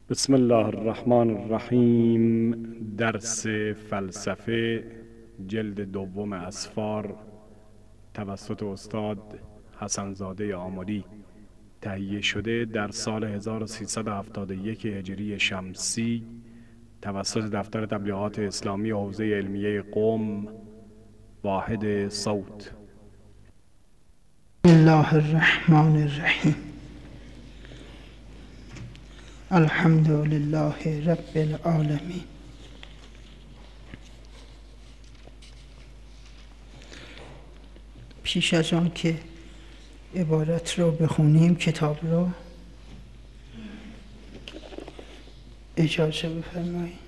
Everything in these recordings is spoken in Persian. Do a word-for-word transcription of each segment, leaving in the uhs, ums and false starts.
بسم الله الرحمن الرحیم. درس فلسفه جلد دوم اسفار توسط استاد حسن‌زاده آملی تهیه شده در سال هزار و سیصد و هفتاد و یک هجری شمسی توسط دفتر تبلیغات اسلامی حوزه علمیه قم، واحد صوت. بسم الله الرحمن الرحیم. الحمد لله رب العالمین. پیش از آن که عبارت رو بخونیم، کتاب رو اجازه بفرمایید.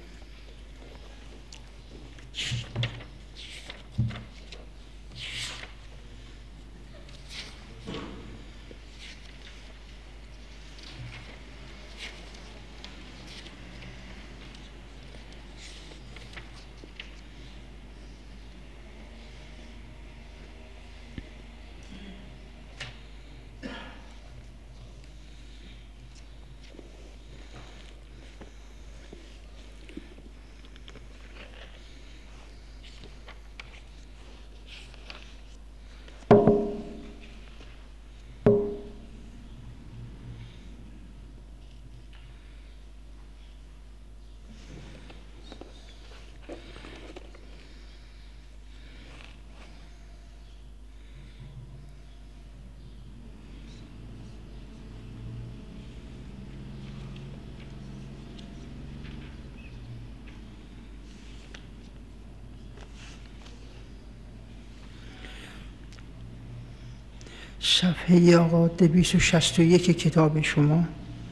صفحه آقا دویست و شصت و یک کتاب شما،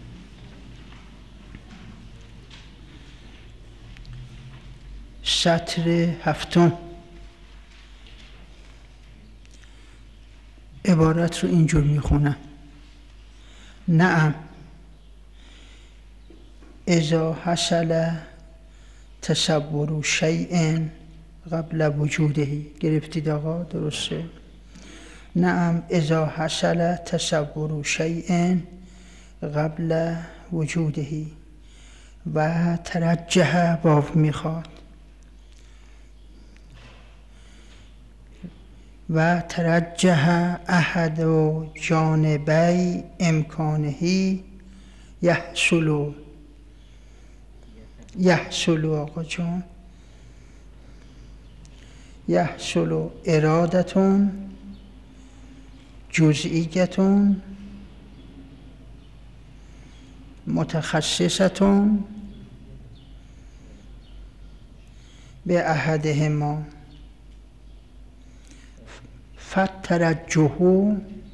سطر هفتم. عبارت رو اینجور میخونم: نعم اذا حصل تصور شیء قبل وجوده. گرفتید آقا؟ درسته؟ نعم اذا حصل تصور شیء قبل وجوده و ترجح واو میخواد و ترجح احد جانبی امکانه یحصل یحصل آقا جان یحصل ارادتون جزئیتون متخصصتون به احدهما فترجحو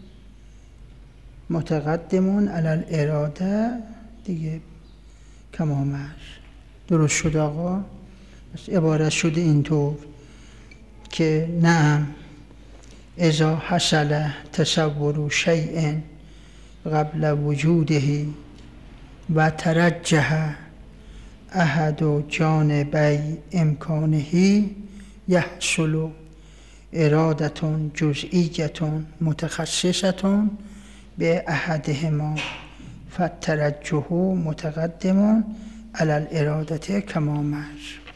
متقدمون علی الاراده. دیگه کما مر. درست شد آقا؟ بس عبارت شده اینطور که نعم اذا حصل تصور شیء قبل وجوده و ترجح احد جانبی امکانه یحصل ارادتون جزئیتون متخصصتون به احدهما فالترجح متقدم علی الاراده کما مر.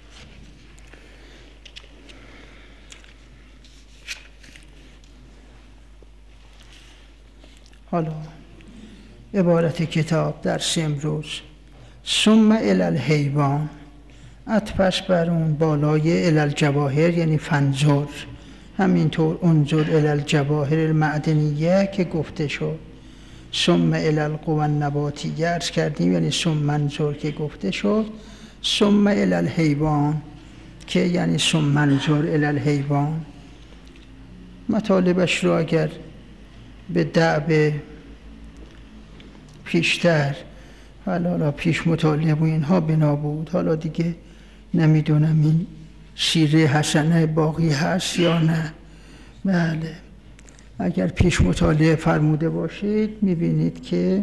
حالا عبارت کتاب درس امروز: ثم الی الحیوان، عطفش بر اون بالای الی الجواهر یعنی فنظر، همینطور انظر الی الجواهر المعدنیه که گفته شد. ثم الی القوى النباتیه عرض کردیم یعنی ثم انظر که گفته شد. ثم الی الحیوان که یعنی ثم انظر الی الحیوان. مطالبش رو اگر به دعب پیشتر حالا پیش مطالب و اینها بنا بود، حالا دیگه نمیدونم این سیره حسنه باقی هست یا نه. بله، اگر پیش مطالعه فرموده باشید میبینید که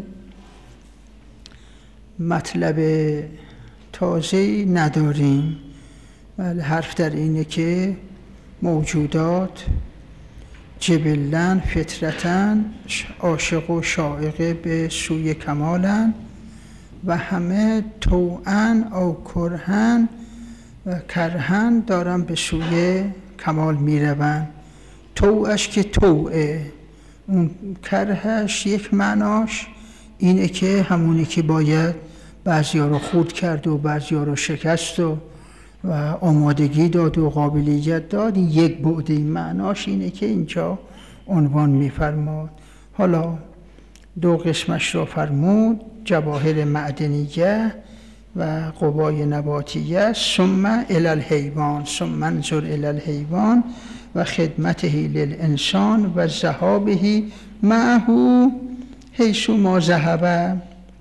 مطلب تازه‌ای نداریم. بله، حرف در اینه که موجودات جبلن فطرتن عاشق و شائقه به سوی کمالن و همه توأن او کرهن و کرهن دارن به سوی کمال میروند. توأش که توعه، اون کرهش یک معناش اینه که همونی که باید بعضی ها رو خورد کرد و بعضی ها رو شکست و و آمادگی داد و قابلیت داد. این یک بعد این معناش اینه که اینجا عنوان می‌فرماد. حالا دو قسمش را فرمود: جواهر معدنیه و قبای نباتیه. ثم الی الحیوان، ثم انظر الی الحیوان و خدمته للانسان و ذهابه معه حیث ما ذهب.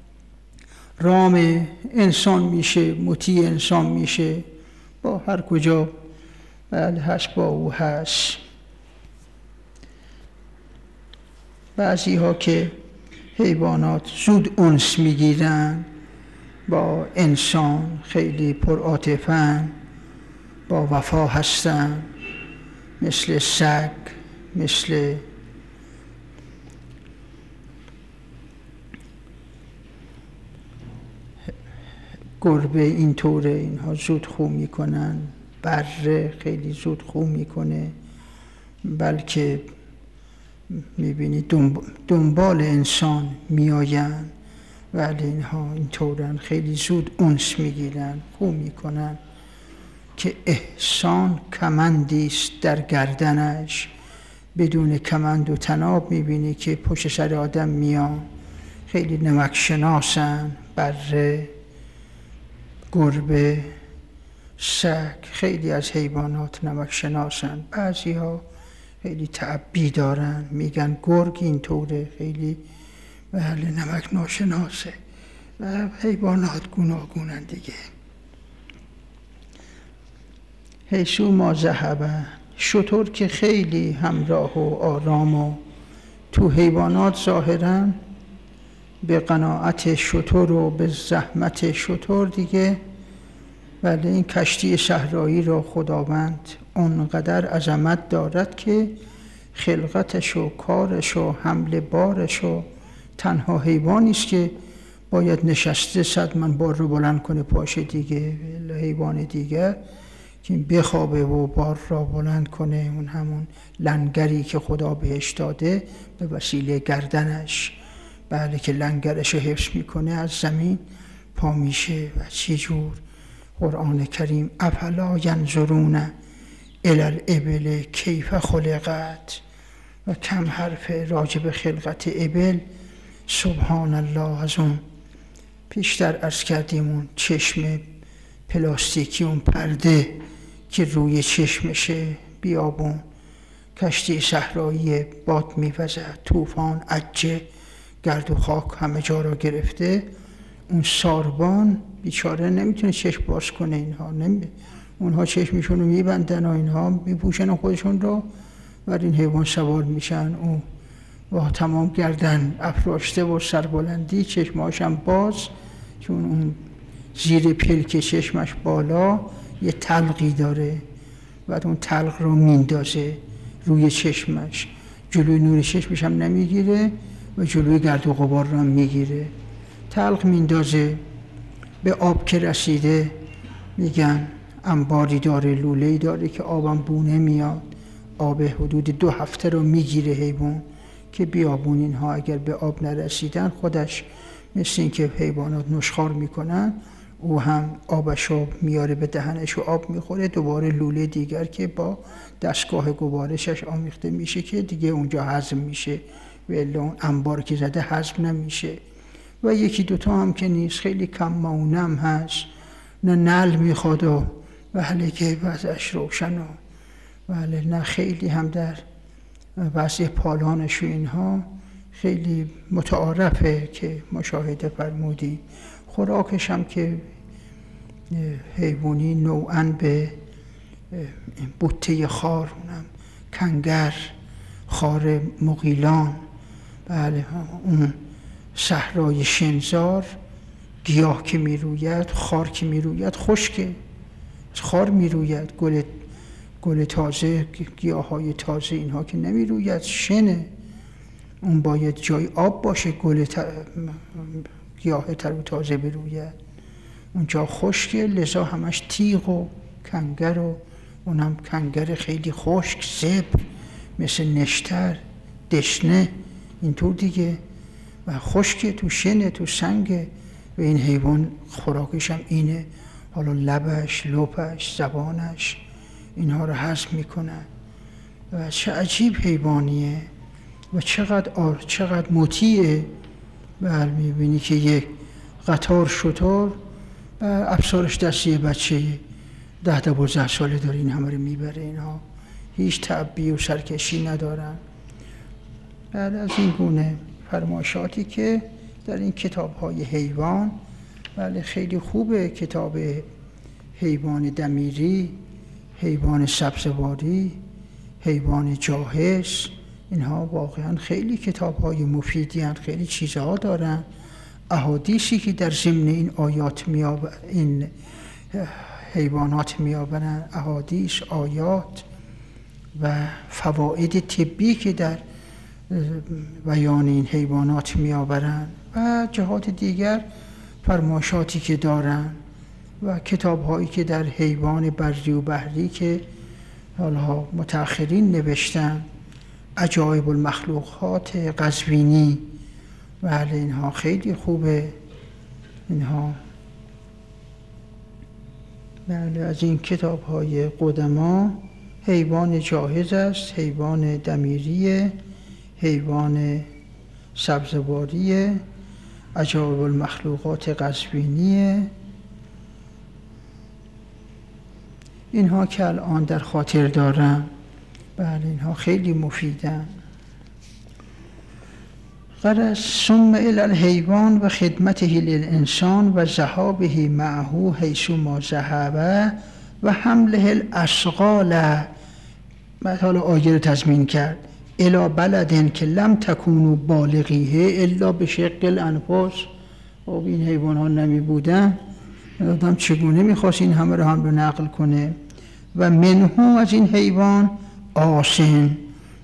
رام انسان میشه، مطیع انسان میشه، با هر کجا بله هست با او هست. بعضی ها که حیوانات زود انس میگیرن با انسان، خیلی پرعاطفه‌اند، با وفا هستن، مثل سگ، مثل گربه اینطوره، اینها زود خو میکنن. بره خیلی زود خو میکنه، بلکه میبینی دنبال انسان میآیند، ولی اینها اینطورن، خیلی زود انس میگیرن، خو میکنن. که احسان کمندی است در گردنش، بدون کمند و تناب میبینی که پشت سر آدم میان. خیلی نمک شناسن، بره، گربه، سگ، خیلی از حیوانات نمک شناسن. بعضی ها خیلی تعبی دارن، میگن گرگ اینطوره، خیلی بله نمک ناشناسه. و حیوانات گوناگونن دیگه. حیثو ما ذهبه، شتر که خیلی همراه و آرام و تو حیوانات ظاهرن به قناعت شتر و به زحمت شتر دیگه. ولی این کشتی صحرایی را خداوند اونقدر عظمت دارد که خلقتش و کارش و حمل بارش و تنها حیوانی است که باید نشسته صد من بار رو بلند کنه پاشه دیگه. حیوان دیگه که بخوابه و بار را بلند کنه، اون همون لنگری که خدا بهش داده به وسیله گردنش، بله که لنگرش رو حفظ میکنه، از زمین پا میشه. و چی جور قرآن کریم: افلا ینظرون الی الابل کیف خلقت. و کم حرف راجب خلقت ابل، سبحان الله. از اون پیشتر عرض کردیم اون چشم پلاستیکی، اون پرده که روی چشمشه، بیابون، کشتی صحرایی، باد میوزد، طوفان، عجه، گرد و خاک همه جا را گرفته. اون ساربان بیچاره نمیتونه چشم باز کنه. اینها نمی... اونها چشمشون رو میبندن و اینها میپوشن خودشون رو، و این حیوان سوار میشن. او با تمام گردن افراشته و سربلندی، چشمهاش هم باز، چون اون زیر پلک چشمش بالا یه تلقی داره، بعد اون تلق رو میندازه روی چشمش، جلوی نور چشمش هم نمیگیره و جلوی گرد و غبار رو هم میگیره. تلق میندازه، به آب که رسیده میگن انباری داره، لوله‌ای داره که آبم بونه میاد. آب حدود دو هفته رو میگیره حیوان، که بیابون اینها اگر به آب نرسیدن خودش مثل این که حیوانات نشخوار میکنن، او هم آبشو میاره به دهنش و آب میخوره. دوباره لوله دیگر که با دستگاه گوارشش آمیخته میشه که دیگه اونجا هضم میشه، و الا اون انبار که زده هضم نمیشه. و یکی دوتا هم که نیست، خیلی کم مونم هست، نه نل میخواد و ولی که وضعش روشن و ولی نه خیلی هم در وضع پالانش و اینها خیلی متعارفه که مشاهده فرمودی. خوراکش هم که حیوانی نوعاً به بوته خار، اونم کنگر، خار مغیلان، بله اون صحرای شنزار، گیاه که می روید، خار که می روید، خشکه، خار می روید، گل گل تازه، گیاه های تازه اینها که نمی روید، شنه. اون باید جای آب باشه. گل ت... گیاه تر و تازه بروید. اونجا خشکه، لذا همش تیغ و کنگر و اونم کنگر خیلی خشک، زبر، مثل نشتر، دشنه، اینطور دیگه. و خشکه، تو شنه، تو سنگه. و این حیوان خوراکش هم اینه. حالا لبش، لپش، زبانش اینها رو هضم میکنه. و چه عجیب حیوانیه و چقدر آر چقدر مطیعه. بله، میبینی که یک قطار شتر و افسارش دستی بچه ده دوازده ساله داره این همه رو میبره. اینها هیچ تعبی و سرکشی ندارن. بعد از این گونه فرمایشاتی که در این کتاب های حیوان، بله خیلی خوبه. کتاب حیوان دمیری، حیوان سبزواری، حیوان جاهز، اینها واقعا خیلی کتاب های مفیدی هستند، خیلی چیزها دارن. احادیثی که در ضمن این آیات میآور این حیوانات میآورن، احادیث، آیات و فواید طبی که در بیان این حیوانات میآورن و جهات دیگر فرمایشاتی که دارن و کتاب هایی که در حیوان بری و بحری که حالا متأخرین نوشتن، عجایب المخلوقات قزوینی، بله اینها خیلی خوبه. اینها بله از این کتاب های قدما حیوان جاهز است، حیوان دمیریه، حیوان سبزواریه، عجایب المخلوقات قزوینیه. اینها که الان در خاطر دارم، بله اینها خیلی مفیدن. غرض ثم الی الحیوان و خدمته للانسان و ذهابه معه حیث ما ذهب و حمله الاشغال. بعد حالا آیه رو تضمین کرد، الی بلدن که لم تکونوا بالغیه الا بشق الانفس. خب این حیوان ها نمی بودن، آدم چگونه میخواست این همه رو هم رو نقل کنه. و منهو از این حیوان آسن،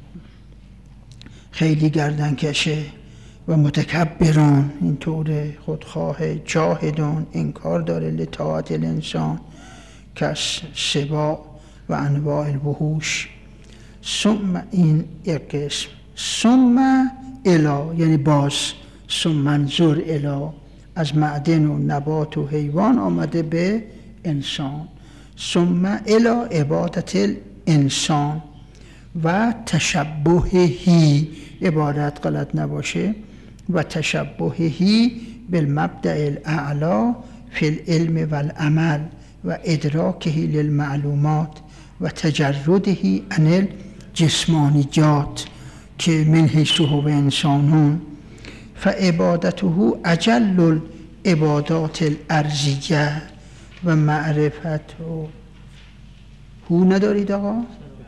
خیلی گردن کشه و متکبران، اینطور خودخواه، جاهدان، انکار داره لطاعت الانسان کس سبا و انواع الوحوش. ثم این یک قسم، ثم الی یعنی باز، ثم منظور الی از معدن و نبات و حیوان آمده به انسان. ثم الی عبادت الانسان و تشبههی، عبارت غلط نباشه، و تشبههی بالمبدأ الاعلی فی العلم والعمل و ادراکه للمعلومات و تجرده عن الجسمانیات که من حیث هو انسانون. فعبادته اجل العبادات الارضیه و معرفت هو ندارید آقا؟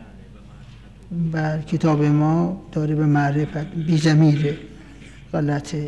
بر کتاب ما داره به معرفت، بی ضمیره، غلطه.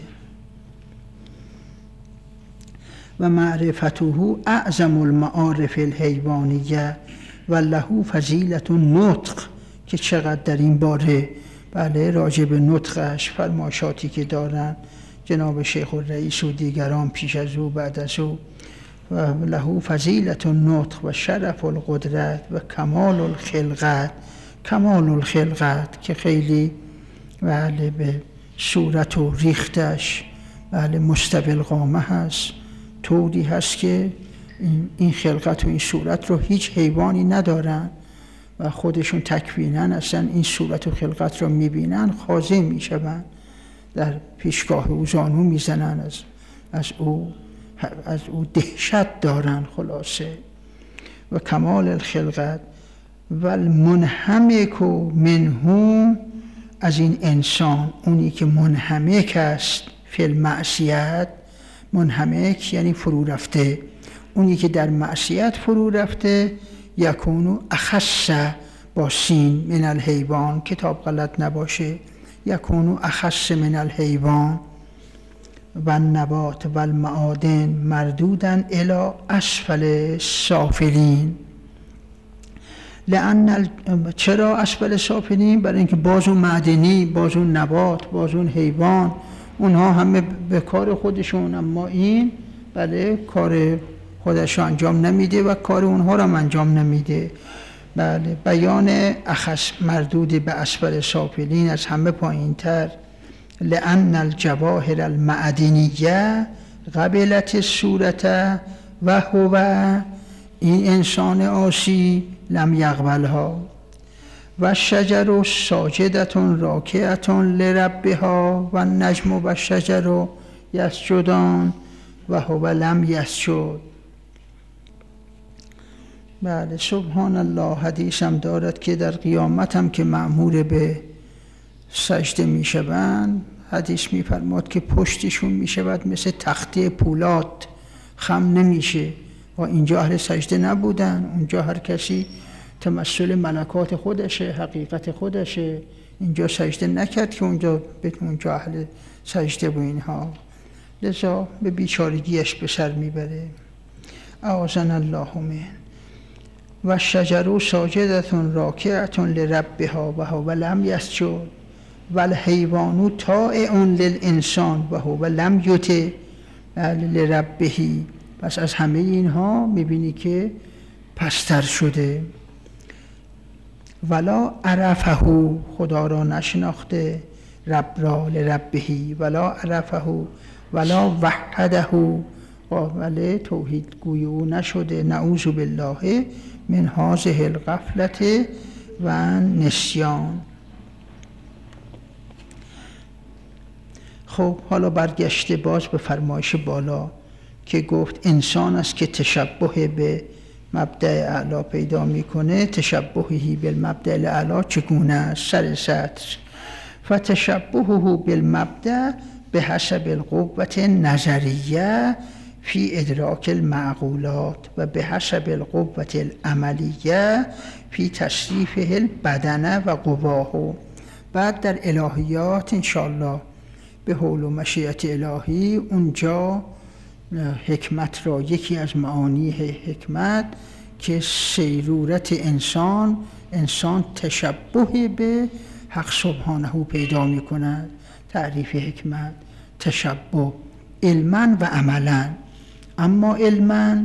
و معرفته اعظم المعارف الحیوانیه و له فضیلت النطق، که چقدر در این باره بله راجع به نطقش فرمایشاتی که دارن جناب شیخ الرئیس و دیگران پیش از او بعد از او. و له فضیلت النطق و شرف القدرت و کمال الخلقت، کمال الخلقت که خیلی بله به صورت و ریختش بله مستوی القامه هست، طوری هست که این خلقت و این صورت رو هیچ حیوانی ندارن و خودشون تکوینن اصلا این صورت و خلقت رو میبینن خاضع میشون، در پیشگاه او زانو میزنن، از از او از او دهشت دارن. خلاصه و کمال الخلقت و المنحمک منه از این انسان، اونی که منحمک است فی المعصیت، منحمک یعنی فرو رفته، اونی که در معصیت فرو رفته، یکونو اخص با سین من الحیوان، کتاب غلط نباشه، یکونو اخص من الحیوان و النبات و المعادن مردودن الی اسفل سافلین. لأن چرا اسفل سافلین؟ برای اینکه باز اون معدنی، باز اون نبات، باز اون حیوان، اونها همه به کار خودشون، اما این بله کار خودش رو انجام نمیده و کار اونها رو هم انجام نمیده. بله بیان اخص مردود به اسفل سافلین از همه پایینتر، لأن الجواهر المعدنیه قبلت صورت و هو، این انسان عاصی لم یقبلها، و شجر ساجدتون راکعتون لربها و النجم و الشجر یسجدان و هو لم یسجد. بله سبحان الله. حدیثم دارد که در قیامت هم که مأمور به سجده می شوند، حدیث می فرماد که پشتشون می شود مثل تخته پولاد، خم نمیشه. و اینجا اهل سجده نبودن، اونجا هر کسی تمثل ملکات خودشه، حقیقت خودشه. اینجا سجده نکرد که اونجا به اونجا اهل سجده و اینها، لذا به بیچارگیش به سر میبره. اعاذنا الله من. و شجر ساجدتون راکعتون لربها و هو لم یسجد و الحیوان طاع للانسان و هو لم یطع لربه. پس از همه اینها میبینی که پستر شده. ولا عرفه، خدا را نشناخته، رب را لربهی، ولا عرفه ولا وحده، ولی توحید گوی او نشده. نعوذ بالله من هذه الغفلت و نسیان. خب حالا برگشته باز به فرمایش بالا که گفت انسان است که تشبه به مبدأ اعلا پیدا میکنه. تشبهی بالمبدأ الاعلا چگونه است؟ سر سطر. فتشبهه بالمبدأ به حسب القوة النظریه فی ادراک المعقولات و به حسب القوة العملیه فی تصریفه البدنه و قواه. بعد در الهیات انشاءالله به حول و مشیت الهی اونجا حکمت را، یکی از معانی حکمت که سیرورت انسان، انسان تشبه به حق سبحانه پیدا می کند. تعریف حکمت تشبه علما و عملا. اما علما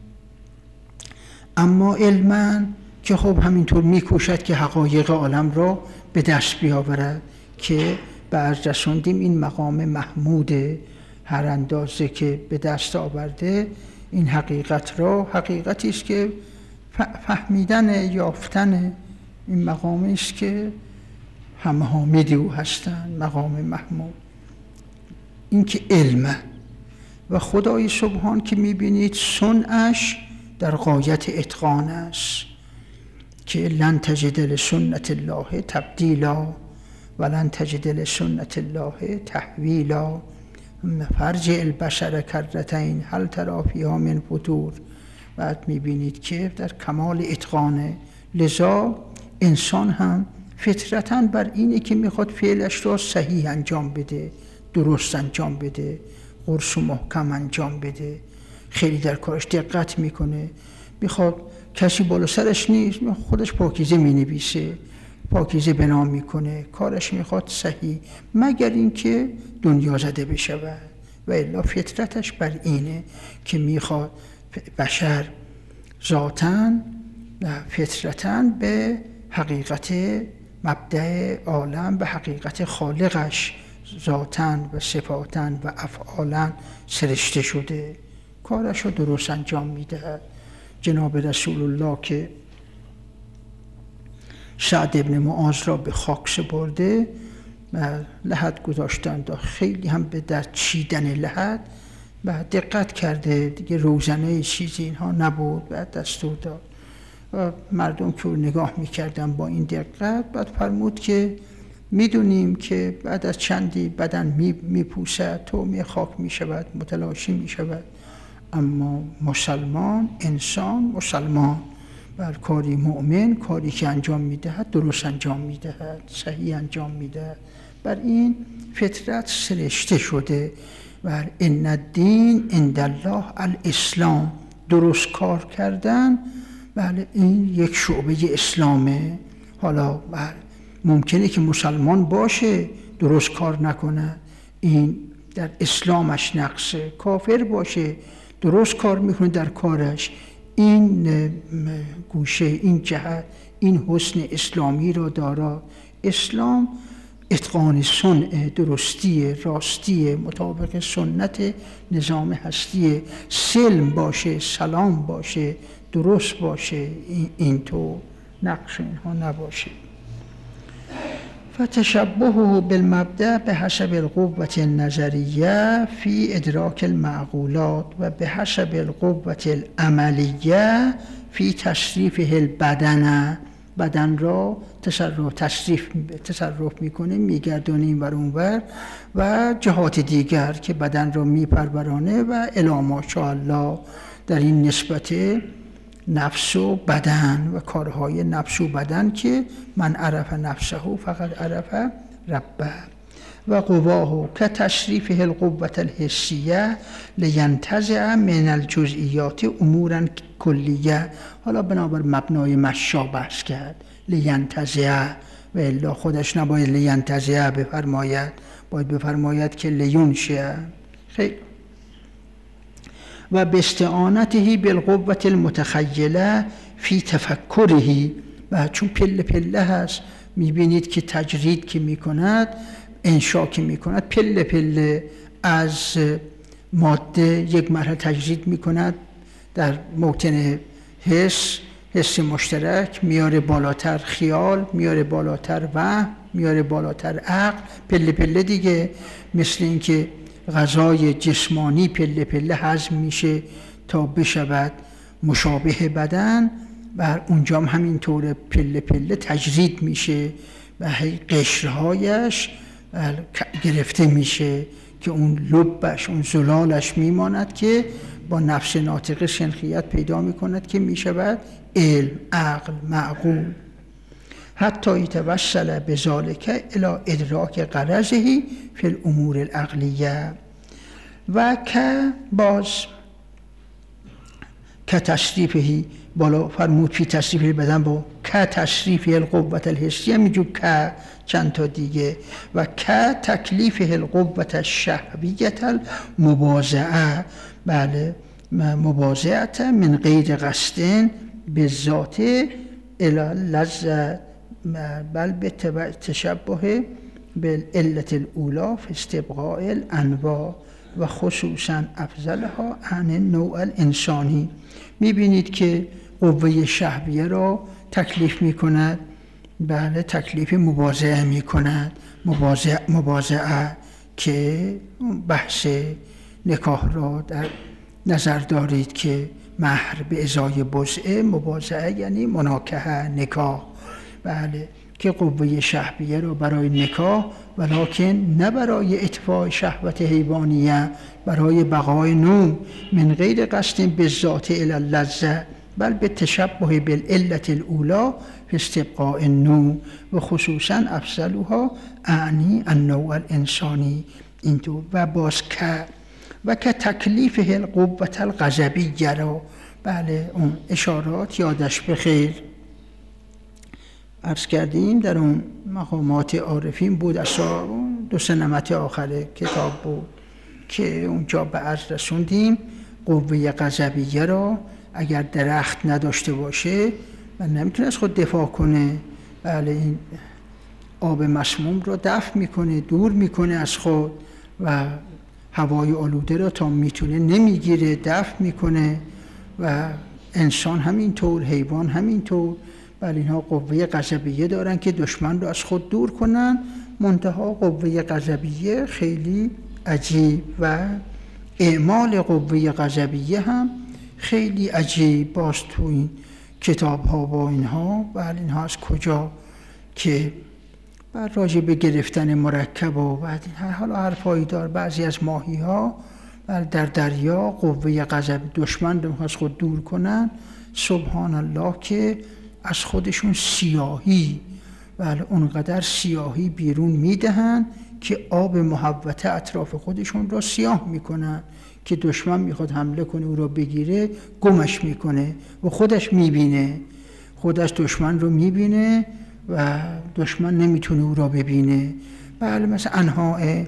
اما علما که خب همینطور می کوشد که حقایق عالم را به دست بیاورد، که بعد رسوندیم این مقام محموده. هر اندازه که به دست آورده این حقیقت را، حقیقتی است که فهمیدن، یافتن این مقامی است که همه حامد او هستند، مقام محمود. این که علمه و خدای سبحان که میبینید صنعش در غایت اتقان است، که لن تجد لسنت الله تبدیلا و لن تجد لسنت الله تحویلا. فرج البشر کرتین هل تری فیها من فتور. بعد میبینید که در کمال اتقانه. لذا انسان هم فطرتاً بر اینه که میخواد فعلش را صحیح انجام بده، درست انجام بده، قرص و محکم انجام بده. خیلی در کارش دقت میکنه. میخواد کسی بالا سرش نیست، خودش پاکیزه مینویسه، پاکیزه بنا میکنه، کارش میخواد صحیح، مگر اینکه دنیا زده بشود. و الا فطرتش بر اینه که میخواد بشر ذاتاً فطرتاً به حقیقت مبدأ عالم، به حقیقت خالقش ذاتاً و صفاتاً و افعالاً سرشته شده، کارش رو درست انجام میده. جناب رسول الله که سعد ابن معاذ را به خاک سپرده و لحد گذاشتند و خیلی هم به در چیدن لحد و دقت کرده، دیگه روزنه چیزی اینها نبود. بعد دستور داد و مردم که نگاه میکردن با این دقت، بعد فرمود که میدونیم که بعد از چندی بدن میپوسد، تومه خاک میشود، متلاشی میشود، اما مسلمان، انسان مسلمان بر کاری مؤمن، کاری که انجام میدهد درست انجام میدهد، صحیح انجام میدهد. بر این فطرت سرشته شده. و ان الدین عند الله الاسلام، درست کار کردن، بله این یک شعبه اسلامه. حالا بله ممکنه که مسلمان باشه درست کار نکنه، این در اسلامش نقصه. کافر باشه، درست کار میکنه در کارش، این گوشه، این جهت، این حسن اسلامی را دارا. اسلام اتقان صنع، درستی، راستی، مطابق سنت نظام هستی، سلم باشه، سلام باشه، درست باشه، اینطور نقص اینها نباشه. فتشبهه بالمبدأ بحسب القوة النظریه فی ادراک المعقولات و بحسب القوة العملیه فی تصریفه البدن. بدن را تصرف تصریف تصرف میکنه، میگردونه این ور اون ور، و جهات دیگر که بدن را میپرورانه و الی ماشاءالله در این نسبت نفس و بدن و کارهای نفس و بدن که من عرف نفسه فقط عرف ربه. و قواه که تصریفه القوة الحسیه لینتزع من الجزئیات امورا کلیه. حالا بنابر مبنای مشا بحث کرد، لینتزع، و الا خودش نباید لینتزع بفرماید، باید بفرماید که لینشئ. خیلی. و باستعانته بالقوة المتخیله فی تفکره. و چون پله پله هست، میبینید که تجرید که میکند، انشا که میکند، پله پله از ماده یک مرحله تجرید میکند در موطن حس، حس مشترک، میاره بالاتر خیال، میاره بالاتر وهم، میاره بالاتر عقل، پله پله دیگه. مثل اینکه غذای جسمانی پله پله هضم میشه تا بشود مشابه بدن، و اونجا هم همینطور پله پله تجرید میشه و قشرهایش گرفته میشه که اون لبش، اون زلالش میماند که با نفس ناطقه شنخیت پیدا میکند که میشود علم، عقل، معقول. حتی یتوسل بذالک الی ادراک غرضه فی الامور العقلیه. و که باز که تصریفهی بالا فرمود فی تصریفه بدن با که تصریفه القوة الحسیه، میجو که چند تا دیگه. و که تکلیفه القوة الشهویه المبازعه، بله، مبازعت من غیر قصد بالذات الی لذة، بل به تشبه بالعلة الاولی فی استبقاء الانواع و خصوصا افضلها عن النوع الانسانی. میبینید که قوه شهویه را تکلیف میکند، بله، تکلیف مبازعه میکند. مبازعه, مبازعه که بحث نکاح را در نظر دارید که مهر به ازای بزعه، مبازعه یعنی مناکحه، نکاح، بله، که قوه شهویه را برای نکاح ولکن نه برای اطفاء شهوت حیوانیه، برای بقای نوم، من غیر قصد بالذات الی اللذة بل به تشبه بالعلة الاولی فی استبقاء النوم و خصوصا افضلها اعنی النوع الانسانی. اینطور. و باز که و که تکلیفه القوة الغضبیه را، بله، اون اشارات یادش بخیر عرض کردیم در اون مقامات عارفین بود، اصلا دو سه نمت آخر کتاب بود که اونجا به عرض رسوندیم قوه غضبیه را اگر درخت نداشته باشه و نمیتونه از خود دفاع کنه، بله، این آب مسموم را دفع میکنه، دور میکنه از خود، و هوای آلوده را تا میتونه نمیگیره، دفع میکنه، و انسان همینطور، حیوان همینطور. بله، اینها قوه غضبیه دارن که دشمن رو از خود دور کنن. منتها قوه غضبیه خیلی عجیب و اعمال قوه غضبیه هم خیلی عجیب. باز تو این کتاب ها با اینها، بله، اینها از کجا که بر راجع به گرفتن مرکب و بعد این حالا حرفایی دار. بعضی از ماهی ها در دریا قوه غضب دشمن رو از خود دور کنن، سبحان الله، که از خودشون سیاهی، بله، اونقدر سیاهی بیرون میدهن که آب محوطه اطراف خودشون را سیاه میکنن که دشمن میخواد حمله کنه او را بگیره، گمش میکنه و خودش میبینه، خودش دشمن رو میبینه و دشمن نمیتونه او را ببینه. بله، مثل انواع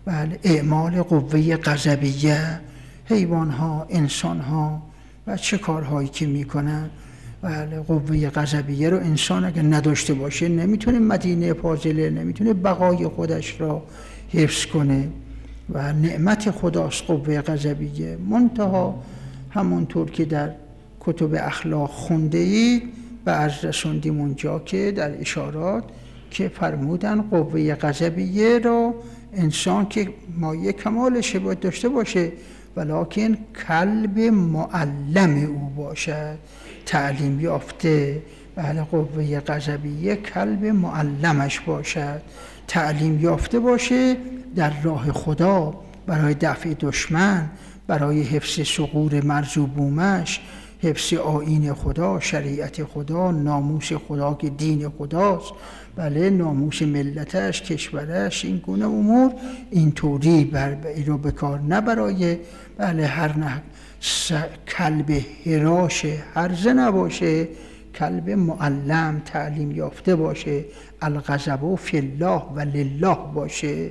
بله اعمال قوه غضبیه، حیوان ها، انسان ها و چه کارهایی که میکنن. بله قوه غضبیه رو انسان اگر نداشته باشه نمیتونه مدینه فاضله، نمیتونه بقای خودش را حفظ کنه و نعمت خداست قوه غضبیه. منتها همونطور که در کتب اخلاق خونده اید و از رسوندیم اونجا که در اشارات که فرمودن قوه غضبیه را انسان که مایه کمالش باید داشته باشه، ولکن قلب معلم او باشد، تعلیم یافته. بله قوه غضبیه قلب معلمش باشد، تعلیم یافته باشه در راه خدا، برای دفع دشمن، برای حفظ ثغور مرز و بومش، حفظ آیین خدا، شریعت خدا، ناموس خدا که دین خداست، بله ناموس ملتش، کشورش، این گونه امور اینطوری بر این رو بکار، نه برای بله هر نه کلب هراش هرزه نباشه، کلب معلم تعلیم یافته باشه، الغضب فی الله و لله باشه.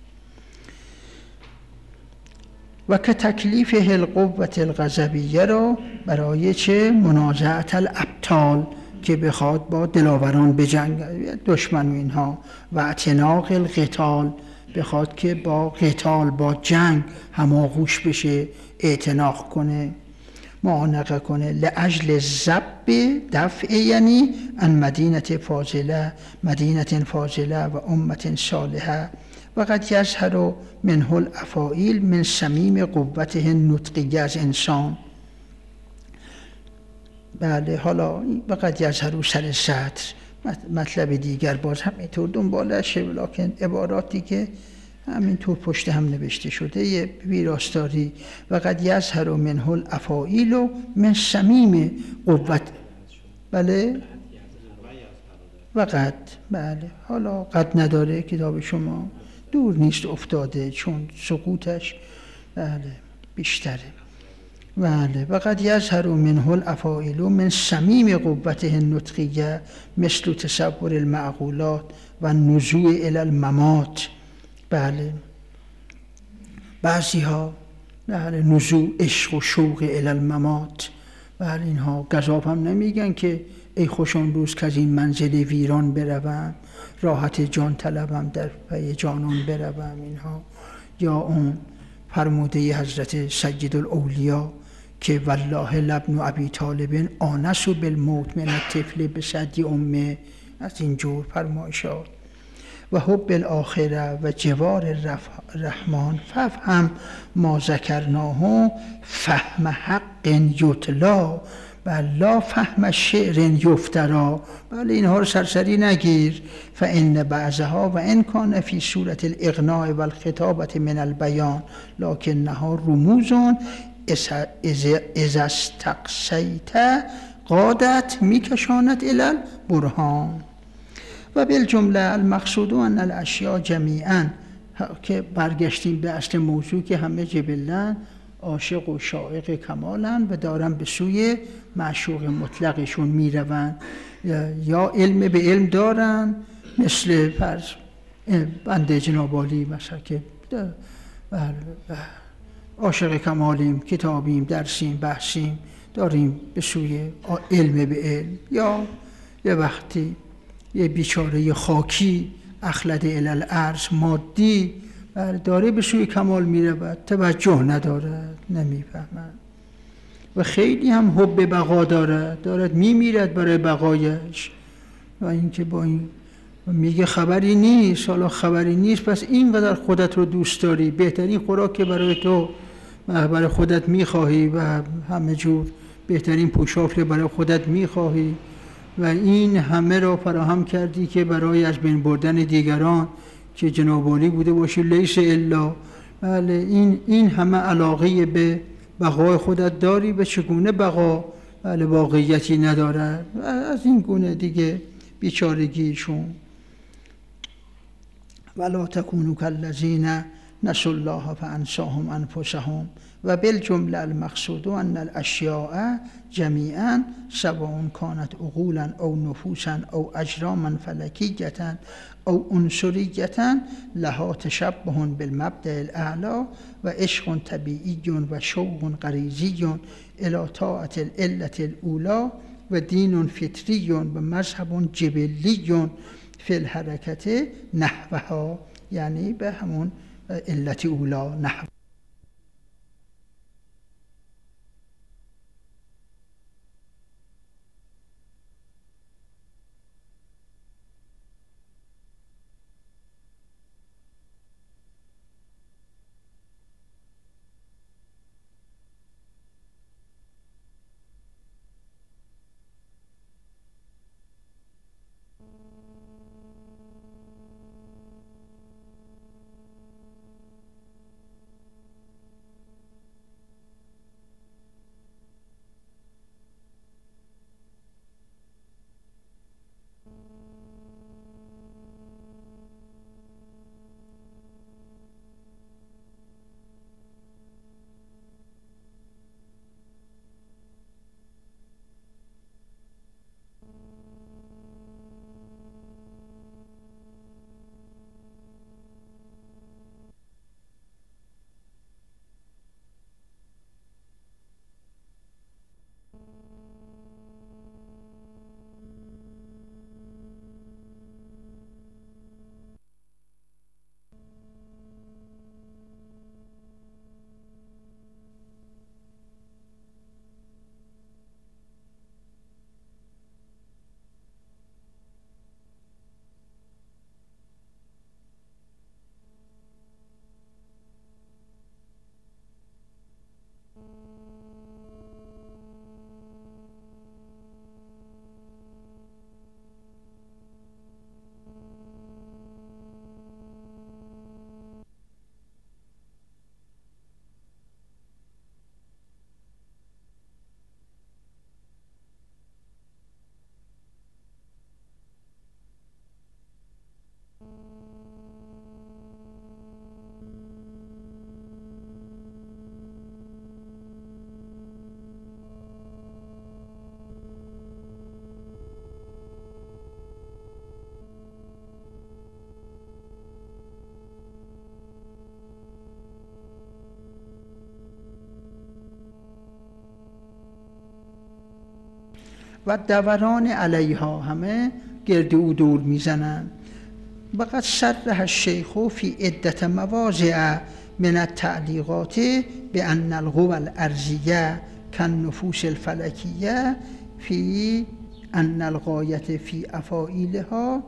و که تکلیف القوة الغضبیه را برای چه؟ منازعت الابطال، که بخواد با دلاوران بجنگ، دشمن و اینها، و اعتناق القتال، بخواد که با قتال با جنگ هماغوش بشه، اعتناق کنه، معانقه کنه، لأجل ضب دفع یعنی ان مدینه فاضله، مدینه فاضله و امت صالحه. و قد یظهر منه الافاعیل من صمیم قوته النطقیه، از انسان. بله حالا و قد یظهر سر سطر مطلب دیگر باز همینطور دنبالشه، لکن عباراتی که همینطور پشت هم نوشته شده یه ویراستاری. و قد یظهر منه الافاعیل من صمیم قوت. بله و قد، بله حالا قد نداره کتاب شما، دور نیست افتاده چون سقوطش بله بیشتره. بله و قد یظهر منه الافاعیل من صمیم قوته النطقیه مثل تصور المعقولات و نزوع الی الممات. بله بعضی ها بله نزوع عشق و شوق الی الممات. بله اینها گزاف هم نمیگن که ای خوش آن روز که از این منزل ویران بروم، راحت جان طلبم در پی جانان بروم. اینها یا اون فرموده حضرت سید الاولیا که والله لابن ابی طالب آنس بالموت من الطفل بصدی امه، از اینجور فرمایشات. و حب الاخره و جوار الرحمن ففهم ما ذکرناه فهم حق یتلا بل لا فهم شعر یفترا. بله اینها رو سرسری نگیر. فان بعضها و ان کان فی صورت الاغناء و الخطابه من البیان لکنها رموز اذا استقصیت قادت میکشاند الی البرهان. و بالجمله المقصود ان الاشیاء جمیعا، که برگشتیم به اصل موضوع که همه جبلن عاشق و شائق کمالن و دارن به سوی معشوق مطلقشون میروند، یا علم به علم دارن، مثل فرض بنده جناب عالی مثلا که عاشق کمالیم، کتابیم، درسیم، بحثیم، داریم به سوی علم به علم. یا یه وقتی یه بیچاره خاکی اخلد الی الارض مادی داره به سوی کمال میرود، توجه ندارد، نمیفهمد. و خیلی هم حب بقا دارد، دارد میمیرد برای بقایش، و اینکه با این میگه خبری نیست. حالا خبری نیست پس اینقدر خودت رو دوست داری، بهترین خوراک برای تو برای خودت میخواهی و همه جور بهترین پوشاک برای خودت میخواهی و این همه را فراهم کردی که برای از بین بردن دیگران که جناب عالی بوده باشی لیس الا. بله این این همه علاقه به بقای خودت داری، به چگونه بقا بله واقعیتی ندارد. از این گونه دیگه بیچارگیشون. ولا تکونوا کالذین نسوا الله فانساهم انفسهم و بالجمله المقصود ان الاشیاء جمیعا سواء كانت عقولا او نفوسا او اجراما فلکیه او عنصریه لها تشبه بالمبدأ الاعلی و عشق طبیعی و شوق غریزی الی طاعة العلة الاولی و دین فطری و مذهب جبلی فی الحرکت نحوها، یعنی به همون علت اولا نحو. و دوران علیها، همه گرد او دور میزنن. و قد صرح الشیخ فی عدت مواضع من التعلیقات بان القوى الارضیه کالنفوس الفلکیه فی ان الغایة فی افاعیلها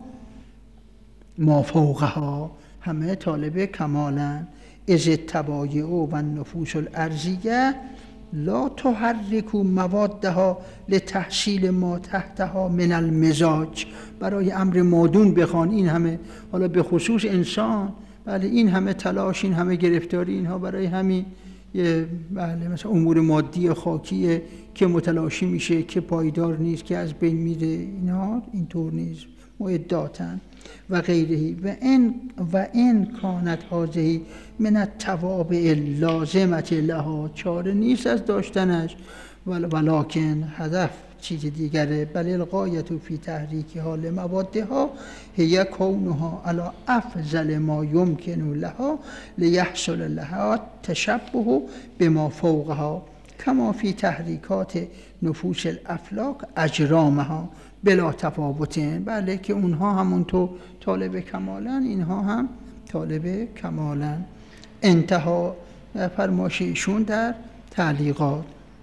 ما فوقها، همه طالب کمالن. اذ التبایع و النفوس الارضیه لا تحرک موادها لتحصیل ما تحتها من المزاج. برای امر مادون بخوان این همه، حالا به خصوص انسان، بله این همه تلاش، این همه گرفتاری، اینها برای همین بله مثلا امور مادی خاکیه که متلاشی میشه، که پایدار نیست، که از بین میره، اینها اینطور نیست، معداتن و غیره. و این و این کانت هذه من التوابع لازمت لها، چاره نیست از داشتنش، ولکن هدف چیز دیگره. بل الغایة فی تحریکها لموادها هی کونها علی افضل ما یمکن لها لیحصل لها تشبه بما فوقها کما فی تحریکات نفوس الافلاک اجرامها بلا تفاوتین. بله که اونها همونطور طالب کمالن، اینها هم طالب کمالن. انتها فرمایش ایشون در تعلیقات.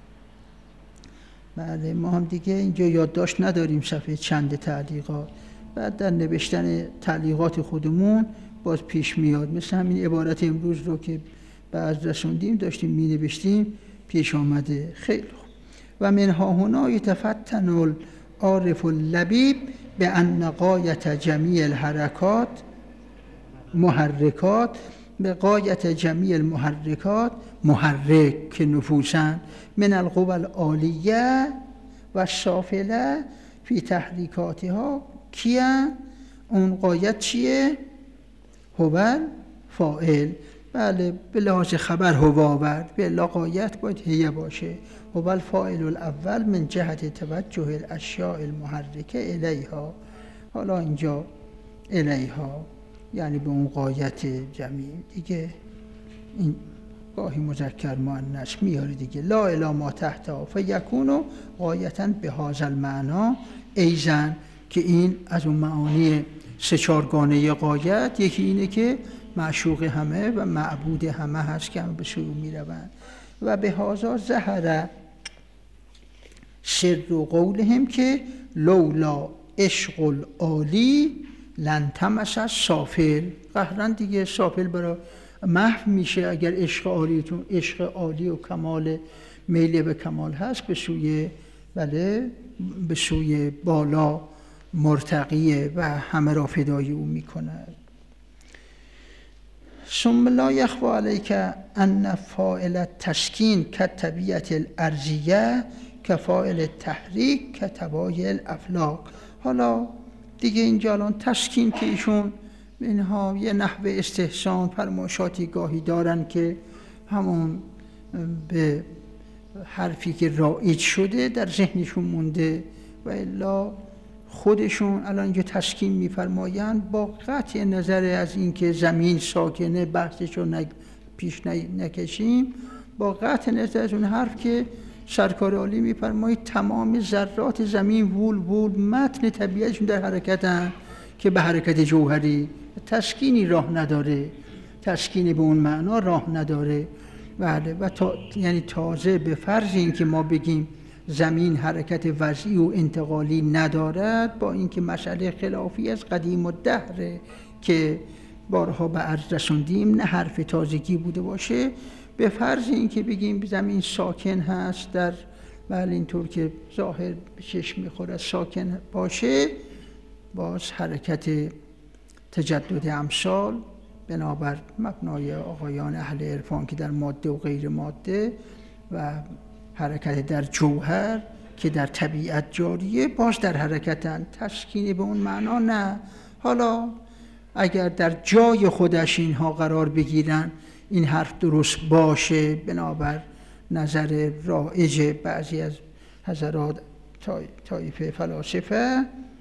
بله ما هم دیگه اینجا یادداشت نداریم صفحه چند تعلیقات، بعد در نوشتن تعلیقات خودمون باز پیش میاد، مثل همین عبارت امروز رو که بعد رسوندیم داشتیم می نوشتیم پیش آمده. خیلی خوب. و منها هنا یتفتن العارف اللبیب به ان غایت جمیع الحرکات محرکات به غایت جمیع المحرکات محرک که نفوسن من القوى العالیه و سافله فی تحریکاتها کیه؟ اون غایت چیه؟ هو فاعل. بله به لحاظ خبر هو آورد، به لغایت باید هی باشه. هو الفاعل الاول من جهت توجه الاشیاء المحرکه الیها. حالا اینجا الیها یعنی به اون غایت جمعی دیگه، این گاهی مذکر مؤنث میاره دیگه. لا الی ما تحتها فیکون غایتا به هذا المعنا ایضا، که این از اون معانی سه چارگانه غایت. یکی اینه که معشوق همه و معبود همه هست که همه به سوی میروند. و به هذا ظهر سر و قولهم که لولا عشق العالی لن تمس سافل. قهرن دیگه سافل برای محو میشه اگر عشق عالیتون، عشق عالی و کمال، میل به کمال هست به سوی بله به سوی بالا مرتقیه و همه را فدای او میکند. ثم لا یخفی علیک ان فاعل التسکین کالطبیعة الارضیه کفاعل التحریک کتبای الافلاک. حالا دیگه اینجا الان تسکین که ایشون اینها یه نحو استحسان فرمایشاتی گاهی دارن که همون به حرفی که رایج شده در ذهنشون مونده و الا خودشون الان اینجا تسکین میفرمایند با قطع نظر از اینکه زمین ساکنه، بحثشو نگ... پیش نکشیم، با قطع نظر از اون حرف که سرکار عالی میفرمایید تمام ذرات زمین وول وول متن طبیعتشون در حرکتن که به حرکت جوهری تسکینی راه نداره، تسکینی به اون معنا راه نداره. بله و تا... یعنی تازه به فرض این که ما بگیم زمین حرکت وضعی و انتقالی ندارد، با اینکه مسئله خلافی از قدیم و دهره که بارها به عرض رسوندیم، نه حرف تازگی بوده باشه، به فرض این که بگیم زمین ساکن هست در بله اینطور که ظاهر به چشم میخوره ساکن باشه، باز حرکت تجدد امثال بنابر مبنای آقایان اهل عرفان که در ماده و غیر ماده و حرکت در جوهر که در طبیعت جاریه، باز در حرکتن. تسکینی به اون معنا نه. حالا اگر در جای خودش اینها قرار بگیرن این حرف درست باشه بنابر نظر رایج بعضی از حضرات طایفه فلاسفه،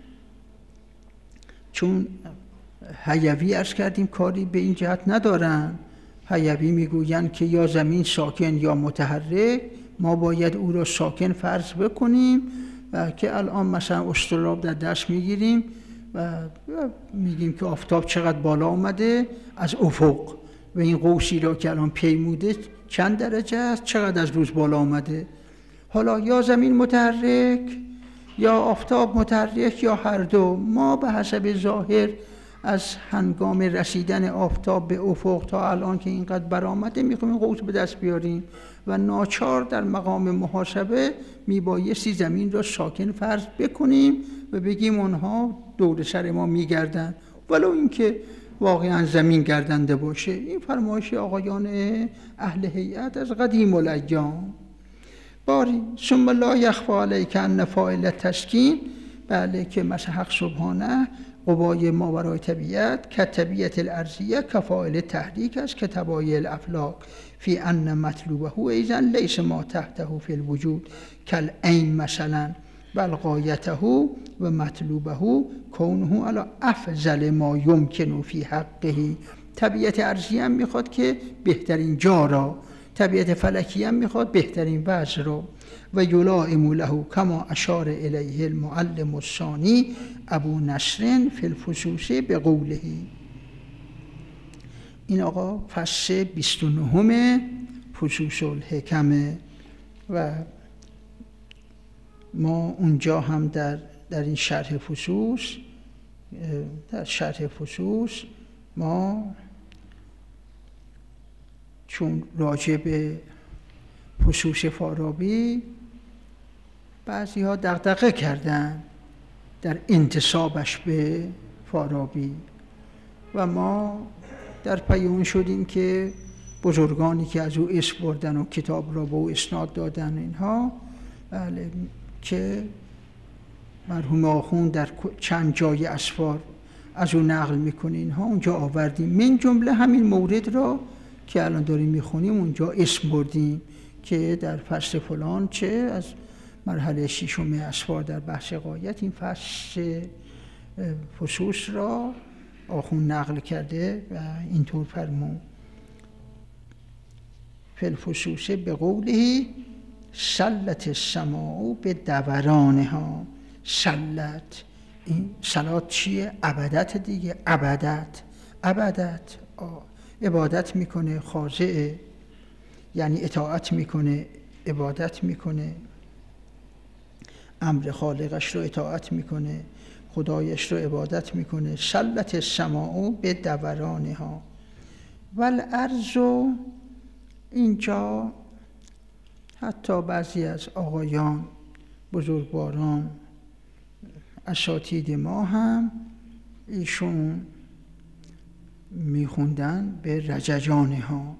چون حیوی عرض کردیم کاری به این جهت ندارن. حیوی میگویند که یا زمین ساکن یا متحرک، ما باید او را ساکن فرض بکنیم و که الان مثلا استرلاب در دست میگیریم و میگیم که آفتاب چقدر بالا آمده از افق و این قوسی را که الان پیموده چند درجه است، چقدر از روز بالا آمده. حالا یا زمین متحرک یا آفتاب متحرک یا هر دو، ما به حسب ظاهر از هنگام رسیدن آفتاب به افق تا الان که اینقدر برآمده میخوایم این قوس به دست بیاریم و ناچار در مقام محاسبه میبایستی زمین را ساکن فرض بکنیم و بگیم اونها دور سر ما میگردن ولو اینکه واقعا زمین گردنده باشه. این فرمایش آقایان اهل هیئت از قدیم الایام. باری ثم لا یخفی علیک ان فاعل التسکین، بله که مثل حق سبحانه قوای ماورای طبیعت که طبیعت الارضیه کفاعل تحریک است که تبایع الافلاک فی ان مطلوبه ایضا لیس ما تحته فی الوجود کالعین مثلا بل غایته و مطلوبه کونه علی افضل ما یمکن فی حقه. طبیعت ارضیه هم میخواد که بهترین جا را، طبیعت فلکی هم میخواد بهترین وضع را. و یلائم له کما اشار الیه المعلم الثانی ابو نصر فی الفصوص بقوله. این آقا فصل بیست و نه فصوص الحکمه و ما اونجا هم در در این شرح فصوص در شرح فصوص ما چون راجع به فصوص فارابی بعضی ها دغدغه کردن در انتسابش به فارابی و ما در پی اون شدیم که بزرگانی که از او اسم بردن و کتاب را به او اسناد دادن اینها، بله که مرحوم آخوند در چند جای اسفار از او نقل میکنه اینها اونجا آوردیم. من جمله همین مورد را که الان داریم میخونیم اونجا اسم بردیم که در فصل فلان چه از مرحله ششم اسفار در بحث غایت این فصل فصوص را آخوند نقل کرده و اینطور فرمود فی الفصوص به قوله سلت السماء به دورانها. سلت، این سلات چیه؟ عبادت دیگه، عبادت عبادت عبادت میکنه، خاضعه یعنی اطاعت میکنه، عبادت میکنه، امر خالقش رو اطاعت میکنه، خدایش رو عبادت میکنه. سلت السماء به دورانها والارض. اینجا حتی بعضی از آقایان بزرگواران اساتید ما هم ایشون میخوندن به رججانها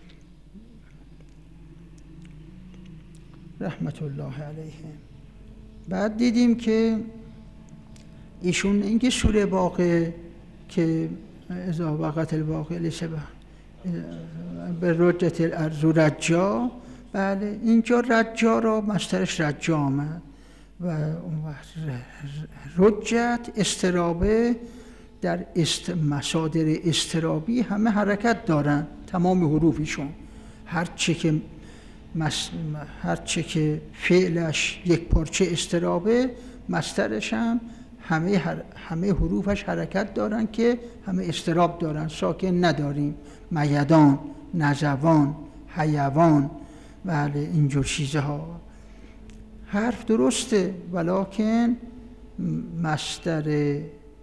رحمت الله علیهم. بعد دیدیم که ایشون اینکه سوره واقع که اذا وقت الواقع لشبه به رجت الارض رجا، بله اینجا رجا را مصدرش رجا آمد و اون وقت رجت استرابه در است مصادر استرابی همه حرکت دارن، تمام حروفشون، هر چه که مس... هر چه که فعلش یک پارچه استرابه مصدرش هم همه هر... همه حروفش حرکت دارن که همه استراب دارن، ساکن نداریم. میدان، نزوان، حیوان، بله اینجور چیزها. حرف درسته ولکن مصدر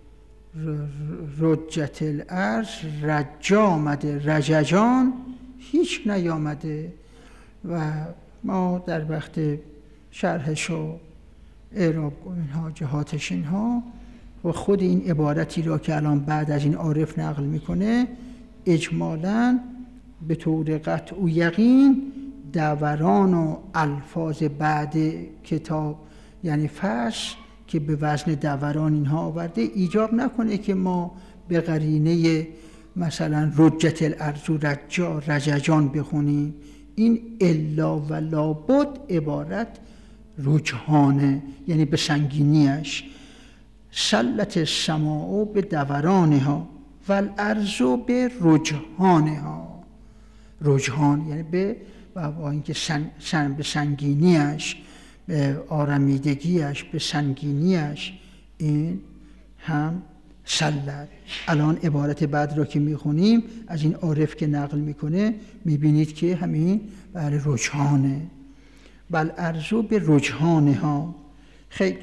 رجت الارض رجا آمده، رججان هیچ نیامده و ما در وقت شرحش و اعراب اینها جهاتش اینها و خود این عبارتی را که الان بعد از این عارف نقل میکنه اجمالاً به طور قطع و یقین دوران و الفاظ بعد کتاب یعنی فصل که به وزن دوران اینها آورده ایجاب نکنه که ما به قرینه مثلا رجت الارض رجا رججان بخونیم. این الا و لابد عبارت رجحانه یعنی به سنگینیش. سلت السماء به دورانها و الارض به رجحانها. رجحان یعنی به و با اینکه سن، سن به سنگینیش، به آرمیدگیش، به سنگینیش، این هم سلت. الان عبارت بعد را که میخونیم از این عارف که نقل میکنه میبینید که همین بله رجحانه. بل ارزو به رجحانها. خیلی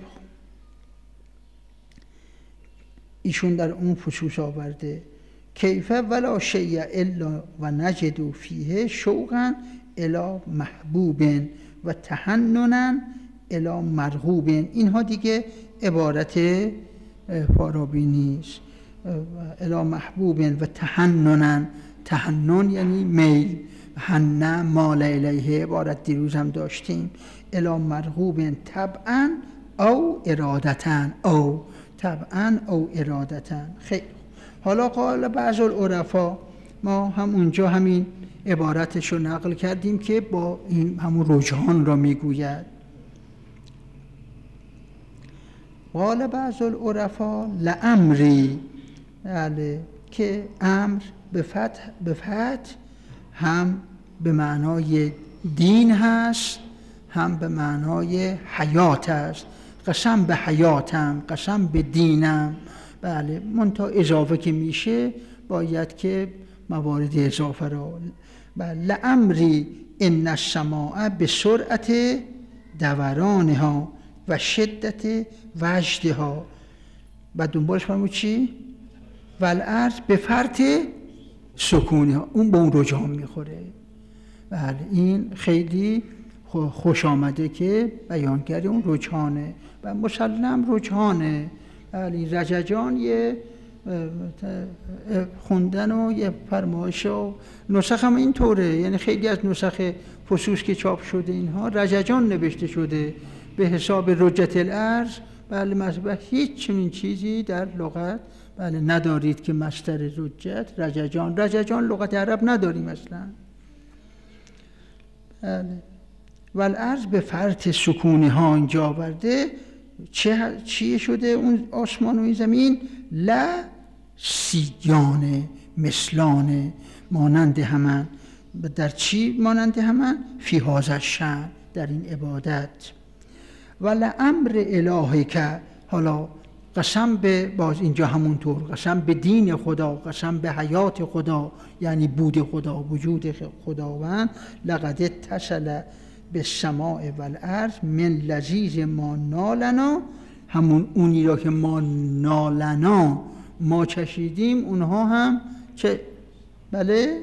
ایشون در اون فصوص آورده کیف ولا شیء الا و نجد فیه شوقا الی محبوب و تحننا الی مرغوب. اینها دیگه عبارت فارابی نیست. الی محبوب و تحننا، تحنن یعنی میل، حنه مال الیه عبارت دیروز هم داشتیم. الی مرغوب طبعا او ارادتا، او طبعا او ارادتا. خیلی حالا قال بعض العرفا، ما هم اونجا همین عبارتش رو نقل کردیم که با این همون رجحان را میگوید. قال بعض العرفا لامری، بله که امر به فتح به فتح هم به معنای دین هست هم به معنای حیات است. قسم به حیاتم، قسم به دینم. بله منتها اضافه که میشه باید که موارد اضافه را بله لامری ان السماء به سرعت دورانها و شدت وجدها. بعد دنبالش فرمود چی؟ والارض به فرط سکونها. اون به اون رجحان میخوره. بله این خیلی خوش آمده که بیانگر اون رجحانه و مسلم رجحانه. بله رججان یه خوندن و یه فرمایش و نسخ هم این طوره، یعنی خیلی از نسخ فصوص که چاپ شده اینها رججان نوشته شده به حساب رجت الارض. بله مثلا هیچ چنین چیزی در لغت بله ندارید که مصدر رجت رججان، رججان لغت عرب نداریم اصلا. بله والارض به فرط سکونی ها اینجا آورده، چه چیه شده اون آسمان و این زمین؟ لا سیان مثلانه، مانند همان. در چی مانند همان؟ فی هذا الشأن، در این عبادت. ولا امر الهی که، حالا قسم به، باز اینجا همونطور قسم به دین خدا، قسم به حیات خدا، یعنی بود خدا، وجود خداوند. لقد اتصل به سماع و الارض من لذیذ ما نالنا، همون اونی را که ما نالنا ما چشیدیم اونها هم چه؟ بله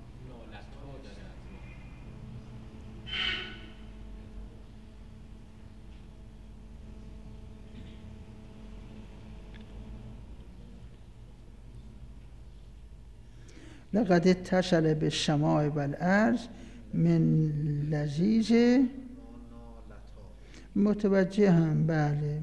لقد اتصل به سماع و الارض من لذیذ متوجه هم. بله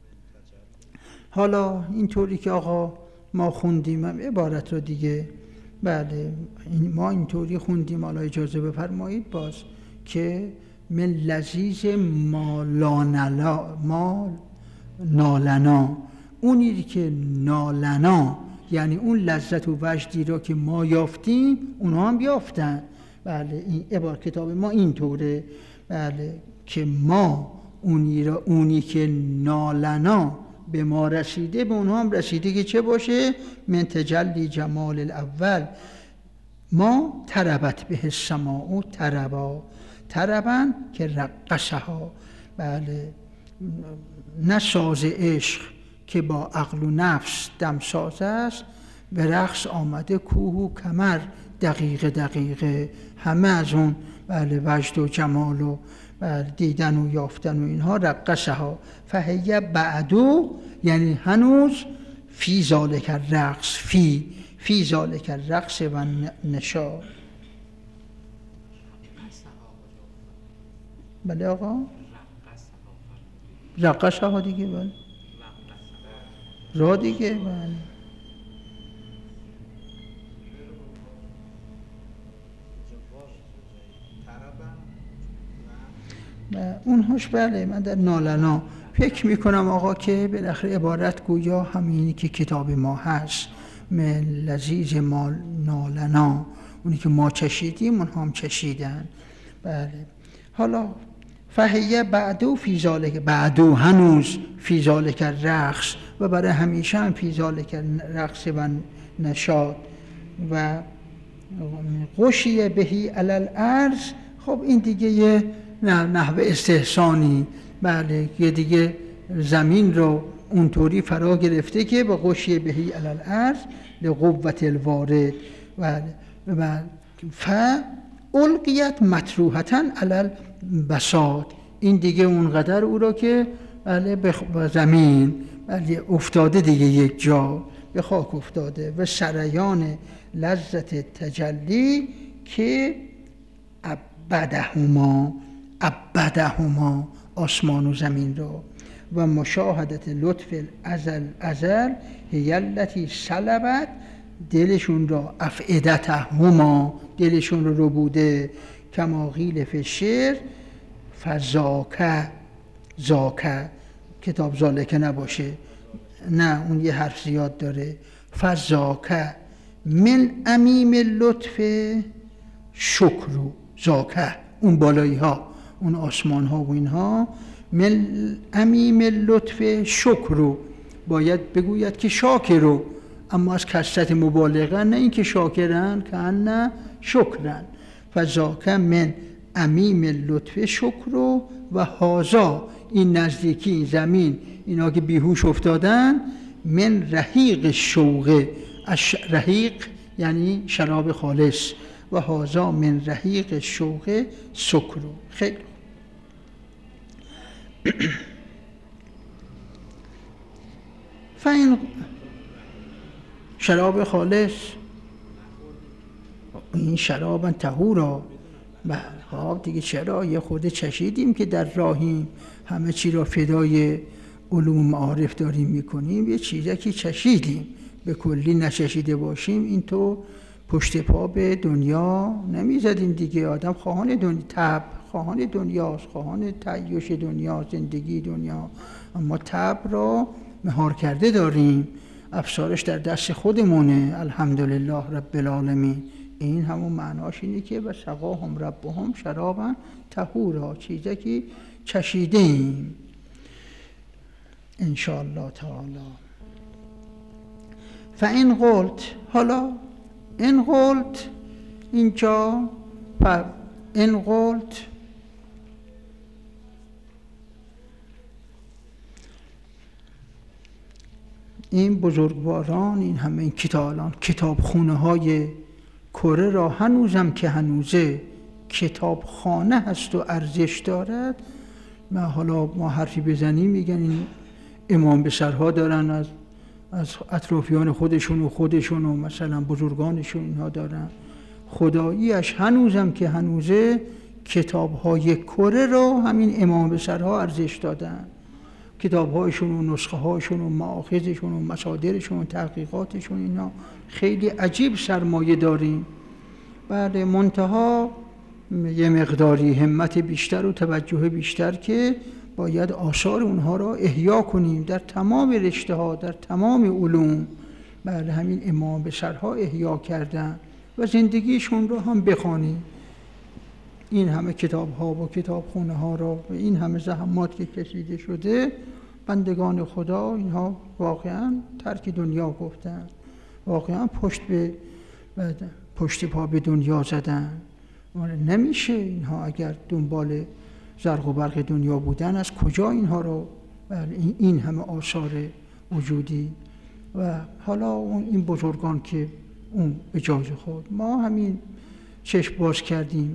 حالا اینطوری که آقا ما خوندیم هم عبارت رو دیگه، بله ما اینطوری خوندیم، حالا اجازه بفرمایید باز که من لذیذ ما لانلا ما نالنا، اونی که نالنا یعنی اون لذت و وجدی را که ما یافتیم اونها هم یافتن. بله این عبارت کتاب ما اینطوره، بله که ما اونی را اونی که نالنا به ما رسیده به اونها هم رسیده که چه باشه؟ من تجلی جمال الاول ما تربت به السماء تربا، تربن که رقصها، بله نه ساز عشق که با عقل و نفس دمساز است، به رقص آمده کوه و کمر دقیقه دقیقه، همه از اون بله وجد و جمال و بله دیدن و یافتن و اینها رقصها. فهیه بعدو یعنی هنوز فی ذالک الرقص، فی فی ذالک الرقص و نشاط. بله آقا رقصها دیگه، بله را دیگه، بله اونهاش بله من در نالنا فکر میکنم آقا که بالاخره عبارت گویا همینی که کتاب ما هست، من لذیذ ما نالنا، اونی که ما چشیدیم اونها هم چشیدن. بله حالا فهیه بعدو فی ذالک، بعدو هنوز فی ذالک الرقص و برای همیشه هم فی ذالک الرقص و نشاط. و غشی بهی علی الارض، خب این دیگه یه نحو استحسانی، بله یه دیگه زمین رو اونطوری فرا گرفته که با غشی بهی علی الارض لقوت الوارد، بله و فالقیت مطروحتا علی البساط، این دیگه اونقدر او را که بله به زمین بله افتاده دیگه یک جا به خاک افتاده. و سریان لذت تجلی که ابدهما ابدهما آسمان و زمین را، و مشاهدت لطف الازل ازل هی التی سلبت دلشون را، افئدتهما دلشون رو رو بوده، کما قیل فی الشعر فذاک ذاک، کتاب ذالک نباشه، نه اون یه حرف زیاد داره، فذاک من امیم لطف شکر ذاک، اون بالایی ها اون آسمان ها و اینها، من امیم لطف شکر، باید بگوید که شاکرو، اما از کثرت مبالغه، نه این که شاکرن که نه شکرن. فذاک من امیم لطف شکر و هازا، این نزدیکی این زمین اینا که بیهوش افتادن، من رحیق شوقه، رحیق یعنی شراب خالص، و هازا من رحیق شوقه سکرو. خیلی فین شراب خالص، این شراب طهورا، خب دیگه چرا یه خورده چشیدیم که در راهیم، همه چی را فدای علوم معارف داریم میکنیم، یه چیزی که چشیدیم به کلی نچشیده باشیم این تو پشت پا به دنیا نمیزدیم دیگه. آدم خواهان دنیا، طبع خواهان دنیاست، خواهان تعیش دنیا، زندگی دنیا، اما طبع را مهار کرده داریم. افسارش در دست خودمونه. الحمدلله رب العالمین. این همون معناش اینه که و سقاهم ربهم شرابا طهورا، چیزی که چشیده ایم انشاءالله تعالی. فاین قلت، حالا این قلت اینجا این قلت این بزرگواران، این همه این کتابان، کتابخونه های کره را هنوزم که هنوزه کتابخانه هست و ارزش دارد. ما حالا ما حرفی بزنیم میگن این امام به سرها دارن، از از اطرافیان خودشون و خودشون و مثلا بزرگانشون اینها دارن. خداییش هنوزم که هنوزه کتاب‌های کره را همین امام به سرها ارزش دادن. کتاب‌هایشون و نسخه‌هاشون و مآخذشون و مصادرشون و تحقیقاتشون، اینا خیلی عجیب سرمایه داریم. بعد منتها یه مقداری همت بیشتر و توجه بیشتر که باید آثار اونها را احیا کنیم در تمام رشته ها، در تمام علوم. بعد همین امام به سرها احیا کردن و زندگیشون را هم بخوانیم. این همه کتاب ها و کتابخونه ها را و این همه زحمات که کشیده شده، بندگان خدا اینها واقعا ترک دنیا گفتن، واقعا پشت به پشت پا به دنیا زدن. نمیشه اینها اگر دنبال زرق و برق دنیا بودن، از کجا اینها رو این همه آثار وجودی. و حالا این بزرگان که اون به جای خود، ما همین چشم باز کردیم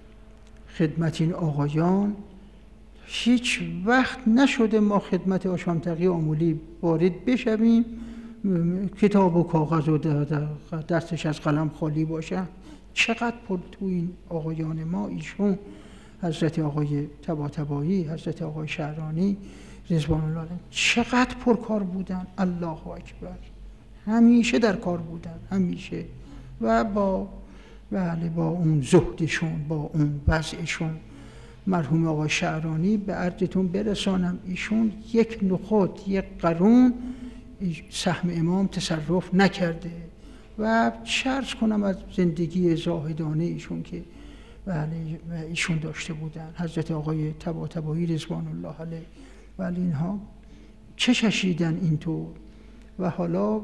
خدمت این آقایان. هیچ وقت نشده ما خدمت آشام تقی آمولی وارد بشویم کتاب و کاغذ و دستش از قلم خالی باشه. چقدر پر تو این آقایان ما، ایشون حضرت آقای طباطبایی، حضرت آقای شعرانی رضوان الله علیهم، چقدر پرکار بودن. الله اکبر. همیشه در کار بودن، همیشه. و با بله با اون زهدشون، با اون وضعشون. مرحوم آقای شعرانی به عرضتون برسانم، ایشون یک نخود، یک قرون سهم امام تصرف نکرده. و چرز کنم از زندگی زاهدانه ایشون که بله ایشون داشته بودن، حضرت آقای طباطبایی رضوان الله علیه. ولی اینها چه چشیدن اینطور. و حالا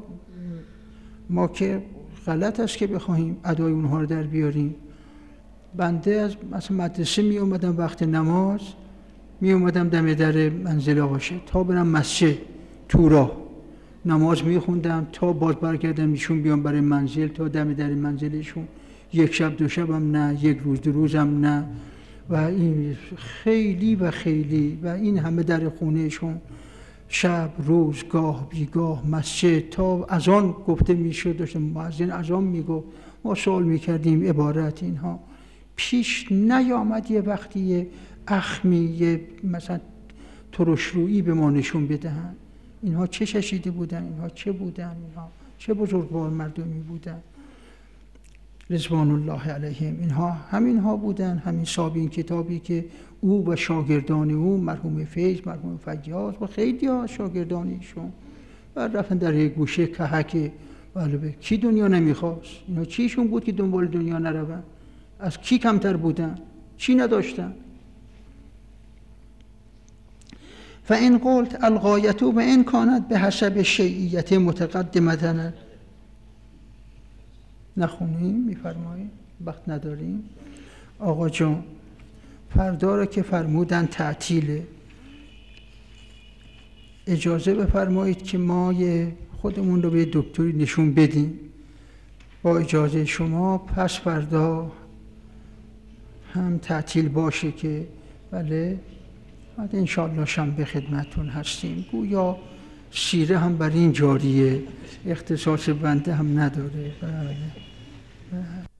ما که غلط است که بخواهیم ادای اونها رو در بیاریم. بنده از مثلا مدرسه می اومدم وقت نماز، می اومدم دم در منزل آقاشه تا برم مسجد تو راه نماز می خوندم تا باز برگردم ایشون بیام برای منزل، تا دم در منزلشون. یک شب دو شبم نه، یک روز دو روزم نه. و این خیلی و خیلی و این همه در خونهشون شب روز گاه بیگاه مسجد تا اذان گفته میشد، داشتم مؤذن اذان میگفت، ما سوال میکردیم عبارت اینها پیش نیامد یه وقتی یه اخمی یه مثلا ترشرویی به ما نشون بدهن. اینها چه چشیده بودن، اینها چه بودن، اینها چه بزرگوار مردمی بودن رضوان الله علیهم. اینها همینها بودن، همین صاحب این کتابی که او و شاگردان او، مرحوم فیض، مرحوم فیاض و خیلی ها شاگردان ایشون و رفتن در یک گوشه کهک. ولی کی دنیا نمیخواست؟ اینا چیشون بود که دنبال دنیا نروند؟ از کی کمتر بودن؟ چی نداشتن؟ فإن قلت الغایة و این کانت به حسب شیعیت متقدمتن. نخونیم میفرمایید؟ وقت نداریم. آقا جان فردا را که فرمودن تعطیله، اجازه بفرمایید که ما خودمون رو به دکتری نشون بدیم. با اجازه شما پس فردا هم تعطیل باشه که بله بعد انشاءالله شنبه خدمتون هستیم. گویا سیره هم بر این جاریه، اختصاص بنده هم نداره. بله. بله.